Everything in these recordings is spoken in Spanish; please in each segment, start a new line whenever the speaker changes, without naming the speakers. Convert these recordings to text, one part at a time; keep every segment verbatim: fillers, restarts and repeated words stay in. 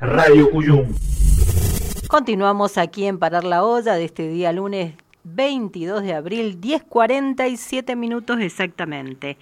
Radio Cuyum.
Continuamos aquí en Parar la Olla de este día lunes veintidós de abril, diez cuarenta y siete minutos exactamente.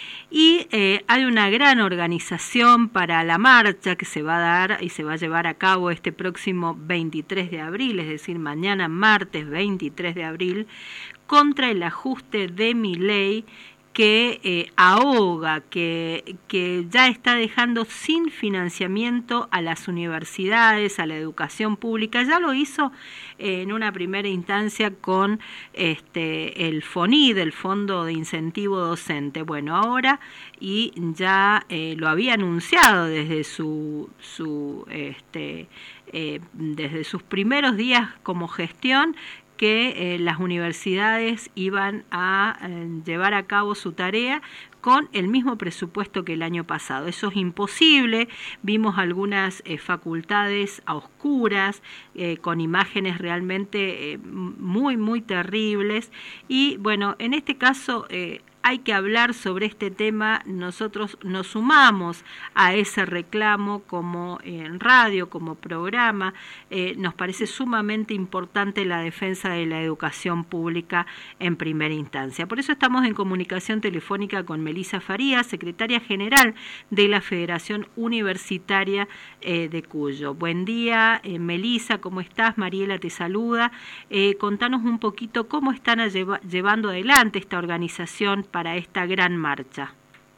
Y eh, hay una gran organización para la marcha que se va a dar y se va a llevar a cabo este próximo veintitrés de abril, es decir, mañana martes veintitrés de abril, contra el ajuste de Milei que eh, ahoga, que, que ya está dejando sin financiamiento a las universidades, a la educación pública. Ya lo hizo eh, en una primera instancia con este, el FONID, el Fondo de Incentivo Docente. Bueno, ahora, y ya eh, lo había anunciado desde su, su este, eh, desde sus primeros días como gestión, que eh, las universidades iban a eh, llevar a cabo su tarea con el mismo presupuesto que el año pasado. Eso es imposible. Vimos algunas eh, facultades a oscuras, eh, con imágenes realmente eh, muy, muy terribles. Y bueno, en este caso eh, hay que hablar sobre este tema. Nosotros nos sumamos a ese reclamo como en radio, como programa. Eh, nos parece sumamente importante la defensa de la educación pública en primera instancia. Por eso estamos en comunicación telefónica con Melisa Farías, secretaria general de la Federación Universitaria eh, de Cuyo. Buen día, eh, Melisa, ¿cómo estás? Mariela te saluda. Eh, contanos un poquito cómo están a lleva, llevando adelante esta organización para esta gran marcha.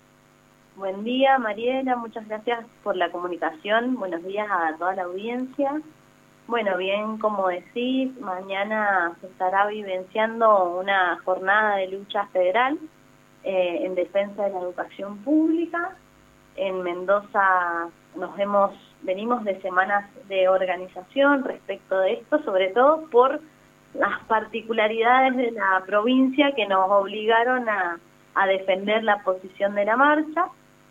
Buen día, Mariela, muchas gracias por la comunicación. Buenos días a toda la audiencia. Bueno, bien, como decís, mañana se estará vivenciando una jornada de lucha federal eh, en defensa de la educación pública. En Mendoza nos hemos venimos de semanas de organización respecto de esto, sobre todo por las particularidades de la provincia que nos obligaron a, a defender la posición de la marcha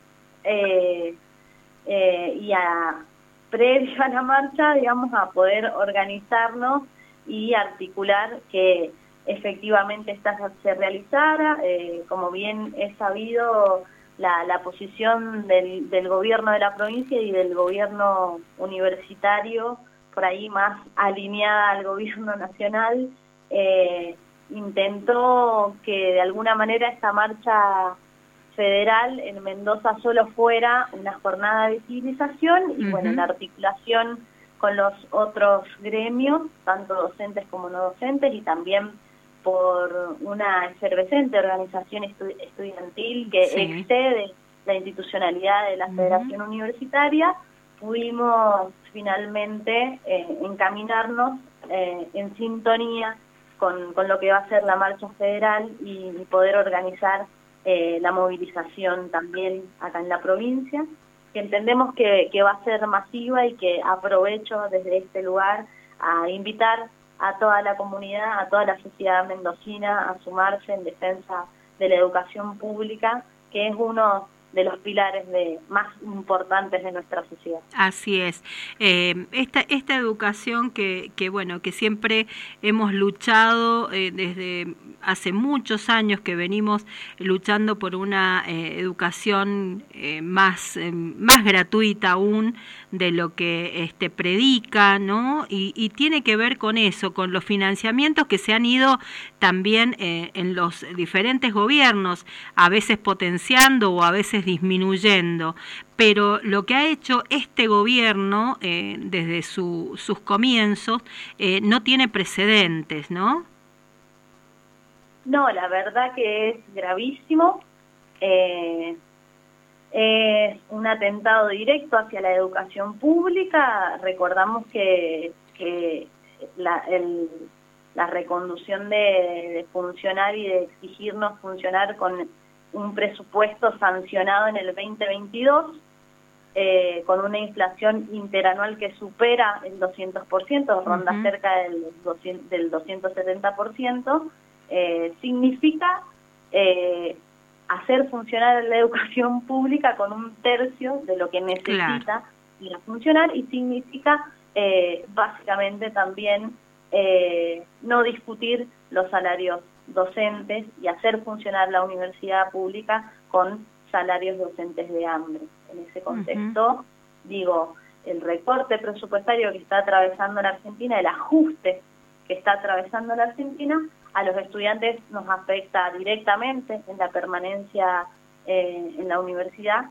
eh, eh, y a previo a la marcha, digamos, a poder organizarnos y articular que efectivamente esta se realizara. Eh, como bien es sabido, la, la posición del, del gobierno de la provincia y del gobierno universitario, por ahí más alineada al gobierno nacional, eh, intentó que de alguna manera esta marcha federal en Mendoza solo fuera una jornada de visibilización y uh-huh. bueno, la articulación con los otros gremios, tanto docentes como no docentes, y también por una efervescente organización estu- estudiantil que sí. excede la institucionalidad de la uh-huh. Federación Universitaria, pudimos finalmente eh, encaminarnos eh, en sintonía con, con lo que va a ser la marcha federal y, y poder organizar eh, la movilización también acá en la provincia, que entendemos que, que va a ser masiva y que aprovecho desde este lugar a invitar a toda la comunidad, a toda la sociedad mendocina a sumarse en defensa de la educación pública, que es uno de los pilares de, más importantes de nuestra sociedad.
Así es. Eh, esta, esta educación que, que, bueno, que siempre hemos luchado eh, desde hace muchos años que venimos luchando por una eh, educación eh, más, eh, más gratuita aún de lo que este, predica, ¿no? Y, y tiene que ver con eso, con los financiamientos que se han ido también eh, en los diferentes gobiernos, a veces potenciando o a veces disminuyendo, pero lo que ha hecho este gobierno eh, desde su, sus comienzos eh, no tiene precedentes, ¿no?
No, la verdad que es gravísimo, eh, es un atentado directo hacia la educación pública. Recordamos que, que la, el, la reconducción de, de funcionar y de exigirnos funcionar con un presupuesto sancionado en el veinte veintidós, eh, con una inflación interanual que supera el doscientos por ciento, ronda uh-huh. cerca del, doscientos, del doscientos setenta por ciento, eh, significa eh, hacer funcionar la educación pública con un tercio de lo que necesita claro. para funcionar, y significa eh, básicamente también eh, no discutir los salarios docentes y hacer funcionar la universidad pública con salarios docentes de hambre. En ese contexto, uh-huh. digo, el recorte presupuestario que está atravesando la Argentina, el ajuste que está atravesando la Argentina, a los estudiantes nos afecta directamente en la permanencia eh, en la universidad,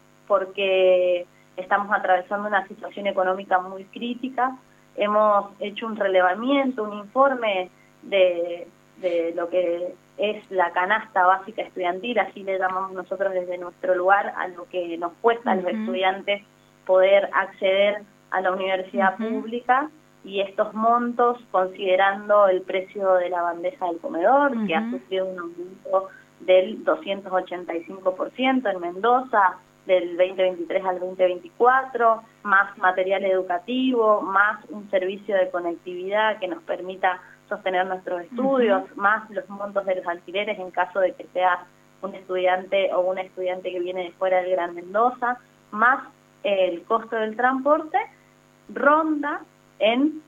porque estamos atravesando una situación económica muy crítica. Hemos hecho un relevamiento, un informe de, de lo que es la canasta básica estudiantil, así le llamamos nosotros desde nuestro lugar, a lo que nos cuesta uh-huh. a los estudiantes poder acceder a la universidad uh-huh. pública, y estos montos, considerando el precio de la bandeja del comedor, uh-huh. que ha sufrido un aumento del doscientos ochenta y cinco por ciento en Mendoza, del veinte veintitrés al veinte veinticuatro, más material educativo, más un servicio de conectividad que nos permita sostener nuestros estudios, uh-huh. más los montos de los alquileres en caso de que seas un estudiante o una estudiante que viene de fuera del Gran Mendoza, más el costo del transporte, ronda en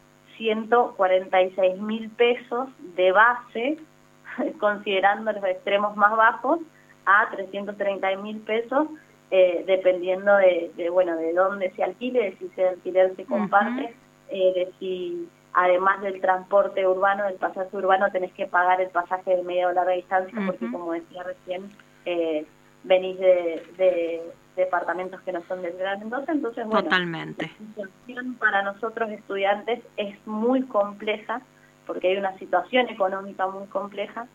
ciento cuarenta y seis mil pesos de base, considerando los extremos más bajos, a trescientos treinta mil pesos, eh, dependiendo de, de, bueno, de dónde se alquile, de si ese alquiler se comparte, uh-huh. eh, de si además del transporte urbano, del pasaje urbano, tenés que pagar el pasaje de media o larga distancia, uh-huh. porque como decía recién, eh, venís de, de departamentos que no son del Gran Mendoza, entonces bueno,
totalmente.
La situación para nosotros estudiantes es muy compleja, porque hay una situación económica muy compleja,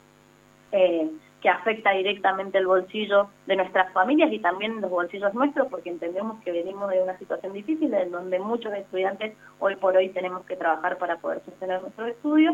eh, que afecta directamente el bolsillo de nuestras familias y también los bolsillos nuestros, porque entendemos que venimos de una situación difícil en donde muchos estudiantes hoy por hoy tenemos que trabajar para poder sostener nuestros estudios,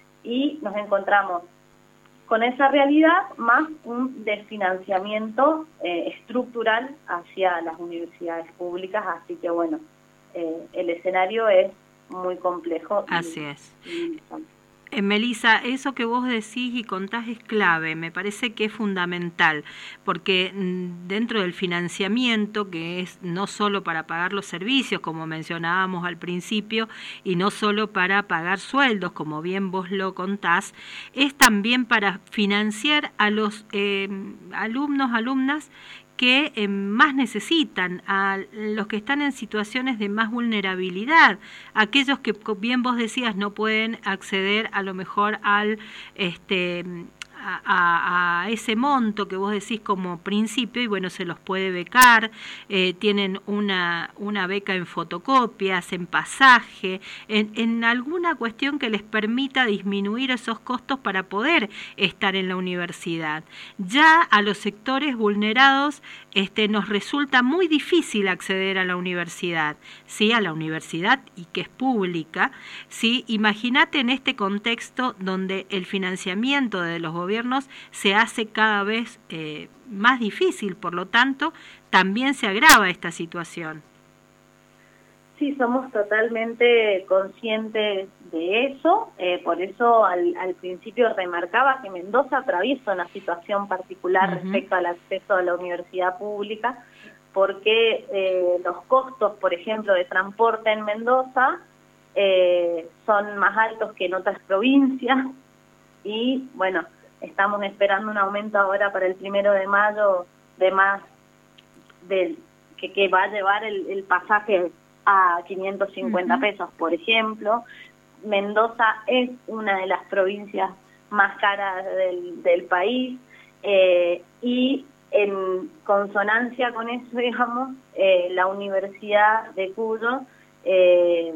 y nos encontramos con esa realidad más un desfinanciamiento eh, estructural hacia las universidades públicas, así que bueno, eh, el escenario es muy complejo.
Así
y,
es.
Y,
Eh, Melissa, eso que vos decís y contás es clave, me parece que es fundamental, porque mm, dentro del financiamiento, que es no solo para pagar los servicios, como mencionábamos al principio, y no solo para pagar sueldos, como bien vos lo contás, es también para financiar a los eh, alumnos, alumnas, que eh, más necesitan, a los que están en situaciones de más vulnerabilidad, aquellos que, bien vos decías, no pueden acceder a lo mejor al este a, a, a ese monto que vos decís como principio, y bueno, se los puede becar, eh, tienen una, una beca en fotocopias, en pasaje, en, en alguna cuestión que les permita disminuir esos costos para poder estar en la universidad. Ya a los sectores vulnerados este, nos resulta muy difícil acceder a la universidad, ¿sí? A la universidad y que es pública, ¿sí? Imagínate en este contexto donde el financiamiento de los gobiernos se hace cada vez eh, más difícil, por lo tanto, también se agrava esta situación.
Sí, somos totalmente conscientes de eso, eh, por eso al, al principio remarcaba que Mendoza atraviesa una situación particular uh-huh. respecto al acceso a la universidad pública, porque eh, los costos, por ejemplo, de transporte en Mendoza eh, son más altos que en otras provincias, y bueno, estamos esperando un aumento ahora para el primero de mayo de más del que, que va a llevar el, el pasaje a quinientos cincuenta uh-huh. pesos, por ejemplo. Mendoza es una de las provincias más caras del, del país, eh, y en consonancia con eso, digamos, eh, la Universidad de Cuyo eh,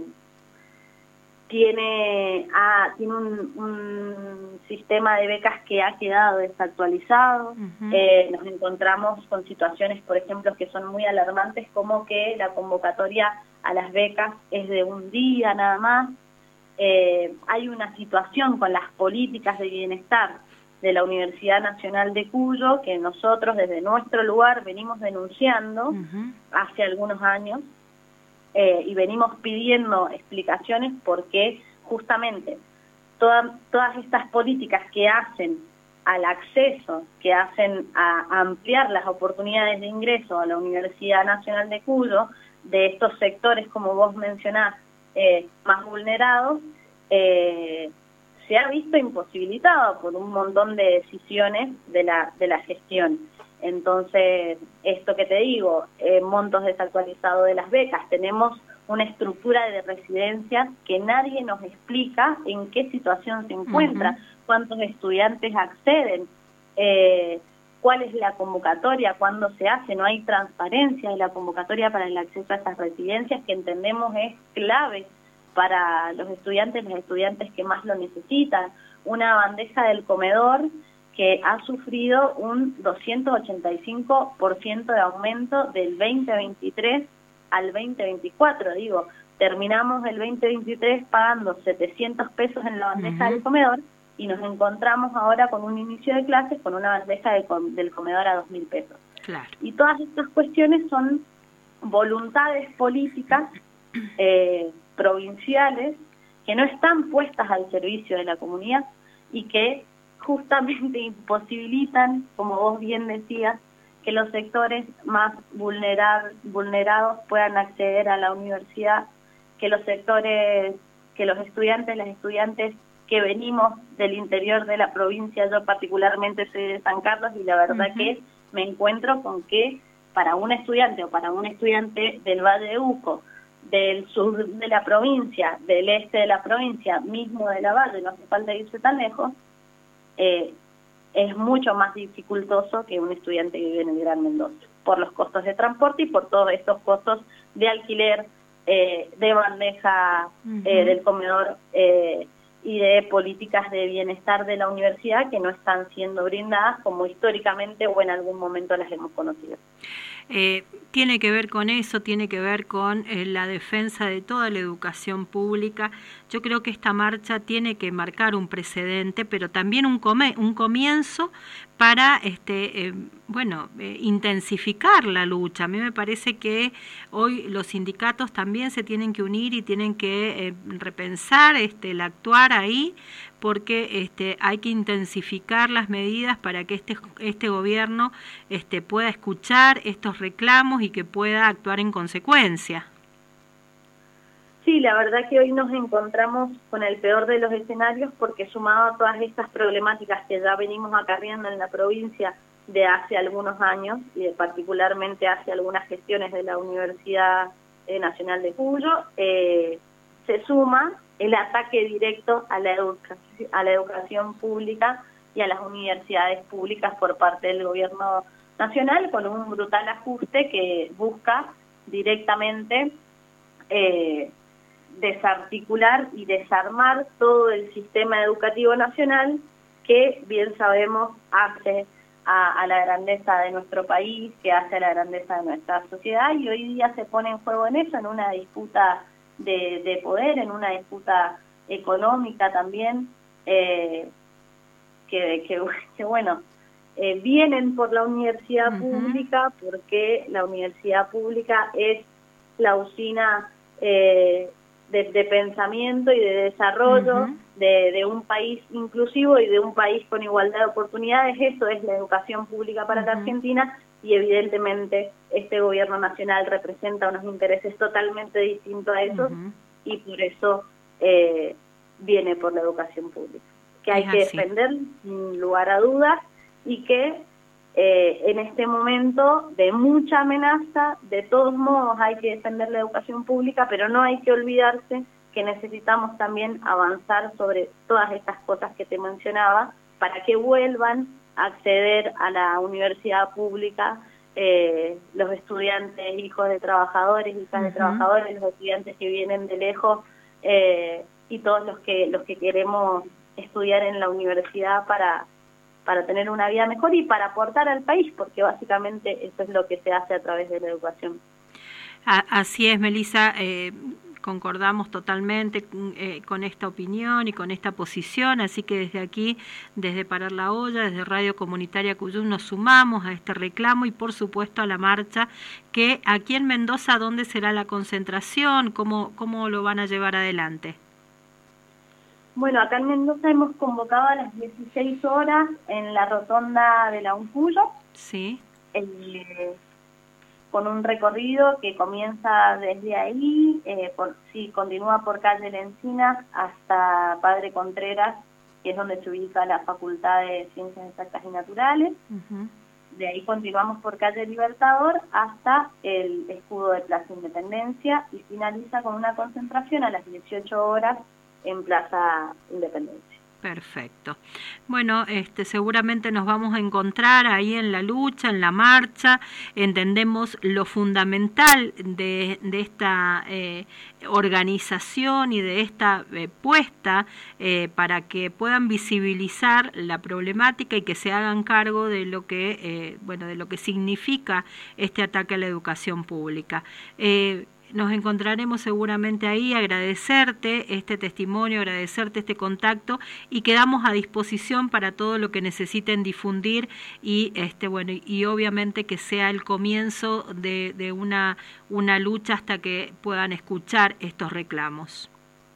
tiene, ah, tiene un, un sistema de becas que ha quedado desactualizado. Uh-huh. Eh, nos encontramos con situaciones, por ejemplo, que son muy alarmantes, como que la convocatoria a las becas es de un día nada más. Eh, hay una situación con las políticas de bienestar de la Universidad Nacional de Cuyo que nosotros desde nuestro lugar venimos denunciando uh-huh. hace algunos años, eh, y venimos pidiendo explicaciones porque justamente toda, todas estas políticas que hacen al acceso, que hacen a ampliar las oportunidades de ingreso a la Universidad Nacional de Cuyo, de estos sectores, como vos mencionás, eh, más vulnerados, eh, se ha visto imposibilitado por un montón de decisiones de la, de la gestión. Entonces, esto que te digo, eh, montos desactualizados de las becas, tenemos una estructura de residencias que nadie nos explica en qué situación se encuentra, uh-huh. cuántos estudiantes acceden, eh, cuál es la convocatoria, cuándo se hace, no hay transparencia en la convocatoria para el acceso a esas residencias, que entendemos es clave para los estudiantes, los estudiantes que más lo necesitan. Una bandeja del comedor que ha sufrido un doscientos ochenta y cinco por ciento de aumento del veinte veintitrés al veinte veinticuatro. Digo, terminamos el veinte veintitrés pagando setecientos pesos en la bandeja uh-huh. del comedor, y nos encontramos ahora con un inicio de clases con una bandeja de com- del comedor a dos mil pesos.
Claro.
Y todas estas cuestiones son voluntades políticas eh, provinciales que no están puestas al servicio de la comunidad y que justamente imposibilitan, como vos bien decías, que los sectores más vulnerar, vulnerados puedan acceder a la universidad, que los sectores, que los estudiantes, las estudiantes que venimos del interior de la provincia, yo particularmente soy de San Carlos, y la verdad uh-huh. que me encuentro con que para un estudiante o para un estudiante del Valle de Uco, del sur de la provincia, del este de la provincia, mismo de la Valle, no hace falta irse tan lejos, eh, es mucho más dificultoso que un estudiante que vive en el Gran Mendoza, por los costos de transporte y por todos estos costos de alquiler, eh, de bandeja uh-huh. eh, del comedor, eh, y de políticas de bienestar de la universidad que no están siendo brindadas como históricamente o en algún momento las hemos conocido.
Eh, tiene que ver con eso, tiene que ver con eh, la defensa de toda la educación pública. Yo creo que esta marcha tiene que marcar un precedente, pero también un, come, un comienzo para este, eh, bueno, eh, intensificar la lucha. A mí me parece que hoy los sindicatos también se tienen que unir y tienen que eh, repensar este, el actuar ahí, porque este, hay que intensificar las medidas para que este, este gobierno este, pueda escuchar estos reclamos y que pueda actuar en consecuencia.
Sí, la verdad que hoy nos encontramos con el peor de los escenarios, porque sumado a todas estas problemáticas que ya venimos acarreando en la provincia de hace algunos años, y de particularmente hace algunas gestiones de la Universidad Nacional de Cuyo, eh, se suma el ataque directo a la, educa- a la educación pública y a las universidades públicas por parte del gobierno nacional, con un brutal ajuste que busca directamente eh, desarticular y desarmar todo el sistema educativo nacional, que bien sabemos hace a, a la grandeza de nuestro país, que hace a la grandeza de nuestra sociedad, y hoy día se pone en juego en eso, en una disputa de, de poder, en una disputa económica también, eh, que, que, que bueno, eh, vienen por la universidad uh-huh. pública, porque la universidad pública es la usina eh, de, de pensamiento y de desarrollo uh-huh. de, de un país inclusivo y de un país con igualdad de oportunidades. Eso es la educación pública para uh-huh. la Argentina, y evidentemente este gobierno nacional representa unos intereses totalmente distintos a esos uh-huh. y por eso eh, viene por la educación pública, que hay es que así. defender sin lugar a dudas, y que eh, en este momento de mucha amenaza, de todos modos hay que defender la educación pública, pero no hay que olvidarse que necesitamos también avanzar sobre todas estas cosas que te mencionaba para que vuelvan a acceder a la universidad pública eh, los estudiantes, hijos de trabajadores, hijas uh-huh. de trabajadores, los estudiantes que vienen de lejos eh, y todos los que los que queremos estudiar en la universidad para para tener una vida mejor y para aportar al país, porque básicamente eso es lo que se hace a través de la educación.
Así es, Melissa, eh, concordamos totalmente eh, con esta opinión y con esta posición, así que desde aquí, desde Parar la Olla, desde Radio Comunitaria Cuyum, nos sumamos a este reclamo y por supuesto a la marcha, que aquí en Mendoza, ¿dónde será la concentración? ¿Cómo, cómo lo van a llevar adelante?
Bueno, acá en Mendoza hemos convocado a las dieciséis horas en la rotonda de la Uncuyo,
sí.
eh, con un recorrido que comienza desde ahí, eh, por, sí, continúa por calle Lencinas hasta Padre Contreras, que es donde se ubica la Facultad de Ciencias Exactas y Naturales. Uh-huh. de ahí continuamos por calle Libertador hasta el escudo de Plaza Independencia y finaliza con una concentración a las dieciocho horas en Plaza Independencia.
Perfecto. Bueno, este, seguramente nos vamos a encontrar ahí en la lucha, en la marcha. Entendemos lo fundamental de, de esta eh, organización y de esta eh, puesta eh, para que puedan visibilizar la problemática y que se hagan cargo de lo que, eh, bueno, de lo que significa este ataque a la educación pública. Eh, Nos encontraremos seguramente ahí, agradecerte este testimonio, agradecerte este contacto y quedamos a disposición para todo lo que necesiten difundir y este bueno y obviamente que sea el comienzo de, de una, una lucha hasta que puedan escuchar estos reclamos.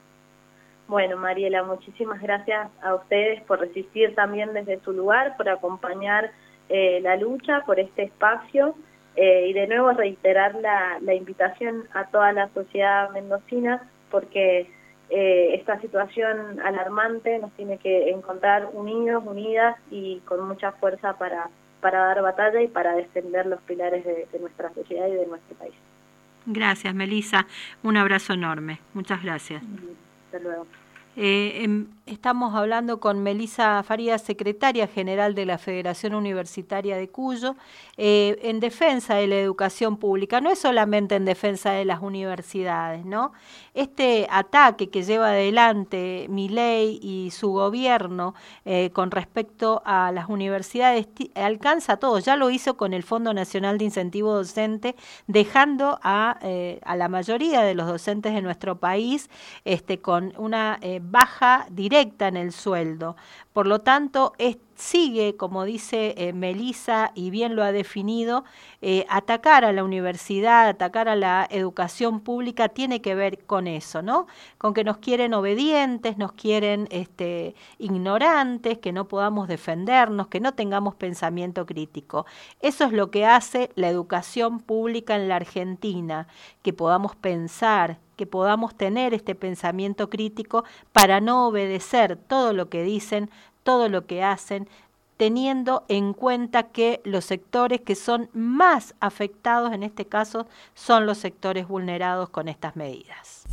Bueno, Mariela, muchísimas gracias a ustedes por resistir también desde su lugar, por acompañar eh, la lucha, por este espacio. Eh, y de nuevo reiterar la, la invitación a toda la sociedad mendocina porque eh, esta situación alarmante nos tiene que encontrar unidos, unidas y con mucha fuerza para, para dar batalla y para defender los pilares de, de nuestra sociedad y de nuestro país.
Gracias, Melissa. Un abrazo enorme. Muchas gracias.
Hasta luego.
Eh, em, estamos hablando con Melissa Farías, secretaria general de la Federación Universitaria de Cuyo, eh, en defensa de la educación pública. No es solamente en defensa de las universidades, ¿no? Este ataque que lleva adelante Milei y su gobierno eh, con respecto a las universidades alcanza a todos. Ya lo hizo con el Fondo Nacional de Incentivo Docente, dejando a, eh, a la mayoría de los docentes de nuestro país este, con una eh, baja directa en el sueldo. Por lo tanto, es, sigue, como dice eh, Melissa, y bien lo ha definido, eh, atacar a la universidad, atacar a la educación pública tiene que ver con eso, ¿no? Con que nos quieren obedientes, nos quieren este, ignorantes, que no podamos defendernos, que no tengamos pensamiento crítico. Eso es lo que hace la educación pública en la Argentina, que podamos pensar, que podamos tener este pensamiento crítico para no obedecer todo lo que dicen, todo lo que hacen, teniendo en cuenta que los sectores que son más afectados en este caso son los sectores vulnerados con estas medidas.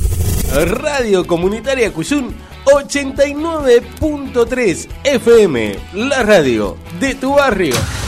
Radio Comunitaria Cuyún ochenta y nueve punto tres F M, la radio de tu barrio.